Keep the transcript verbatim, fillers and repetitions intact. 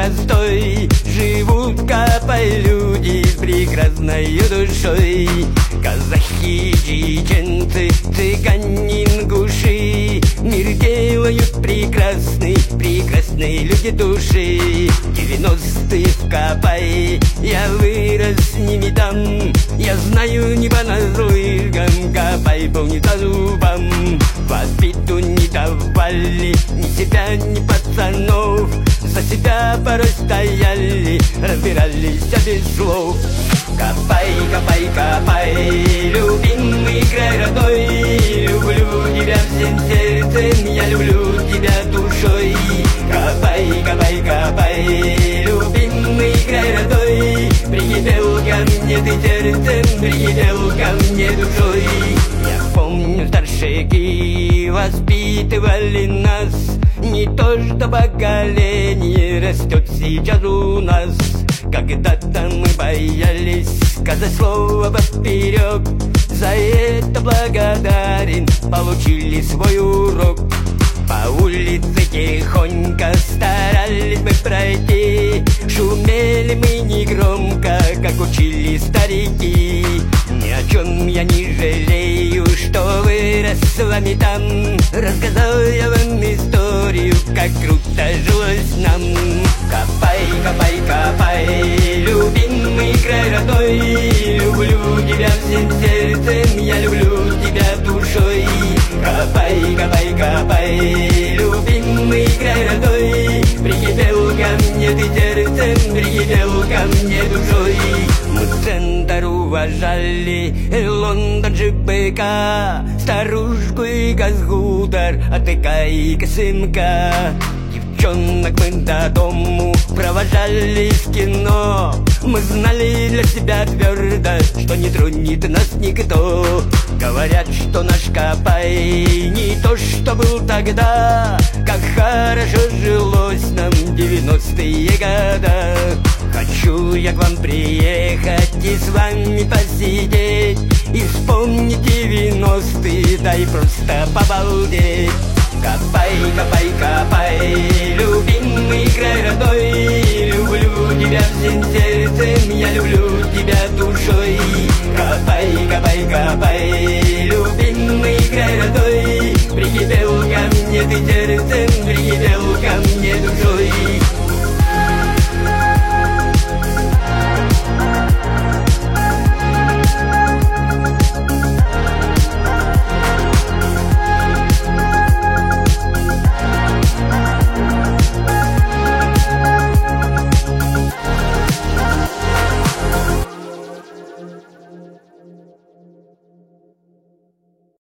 простой живут, копай, люди с прекрасной душой. Казахи, чеченцы, цыгане, ингуши мир делают прекрасный, прекрасные люди души. Девяностые в Копай, я вырос с ними там. Я знаю небо над Рыльгом, Копай был не за зубом. Воспиту не давали ни себя, ни пацанов. За себя порой стояли, разбирались без слов. Копай, копай, копай, любимый край родной. Люблю тебя всем сердцем, я люблю тебя душой. Копай, копай, копай, любимый край родной. Прикипел ко мне ты сердцем, прикипел ко мне душой. Я помню, старшики воспитывали нас. Не то что поколение растет сейчас у нас. Когда-то мы боялись сказать слово поперек. За это благодарен, получили свой урок. По улице тихонько старались мы пройти. Шумели мы негромко, как учили старики. Ни о чем я не жалею, что вырос с вами там. Рассказал я вам историю, как круто жилось нам. Копай, копай, копай, любимый край родной. Люблю тебя всем сердцем, я люблю тебя душой. Копай, копай, копай, любимый край родной. Прикипел ко мне ты сердцем, прикипел ко мне душой. Мы центр уважали, Лондон ЖБК, старушку и газгутер, АТК и КСМК. Девчонок мы до дому провожали в кино. Мы знали для себя твердо, что не тронет нас никто. Говорят, что наш Копай не то, что был тогда. Как хорошо жилось нам в девяностые года. Хочу я к вам приехать и с вами посидеть, и вспомнить девяностые, да и просто побалдеть. Копай, копай, копай, любимый край родной. Люблю тебя всем сердцем,